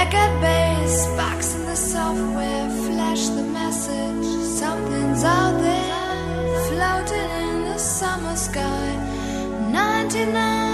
record bass box in the software, flash the message. Something's out there, floating in the summer sky. 99